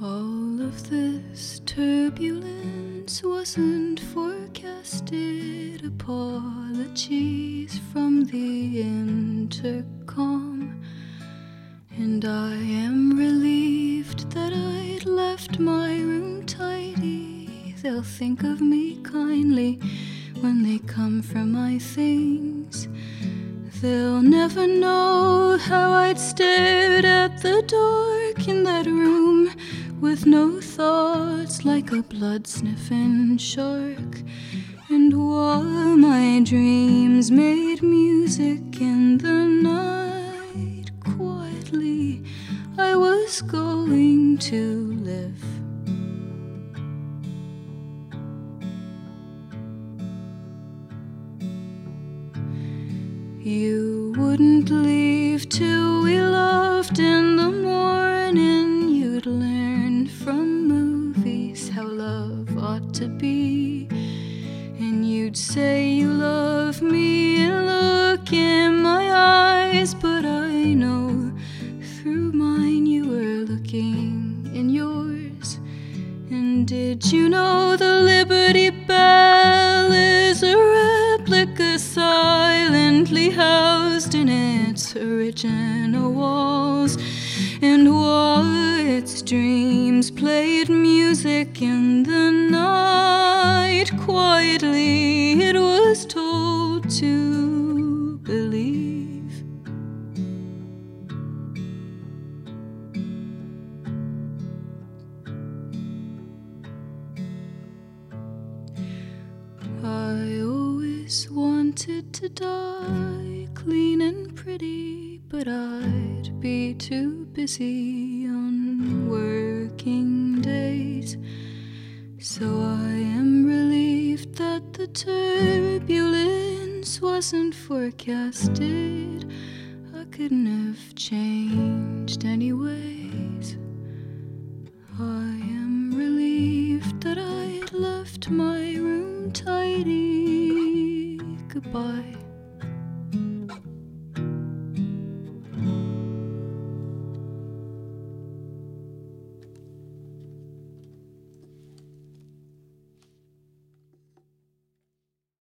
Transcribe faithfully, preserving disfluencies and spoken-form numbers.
All of this turbulence wasn't forecasted. Apologies from the intercom. And I am relieved that I'd left my room tidy. They'll think of me kindly when they come for my things. They'll never know how I'd stared at the dark in that room with no thoughts, like a blood-sniffing shark. And while my dreams made music in the night, quietly I was going to live. You wouldn't leave till we loved in the morning. You'd learn from movies how love ought to be. And you'd say you love me and look in my eyes. But I know through mine you were looking in yours. And did you know the Liberty Bell is a replica silently housed in its original walls? And while its dreams played music in the night, quietly it was told to believe. I always wanted to die clean and pretty, but I'd be too busy on working days. So I am relieved that the turbulence wasn't forecasted. I couldn't have changed anyways. I am relieved that I'd left my room tidy. Goodbye.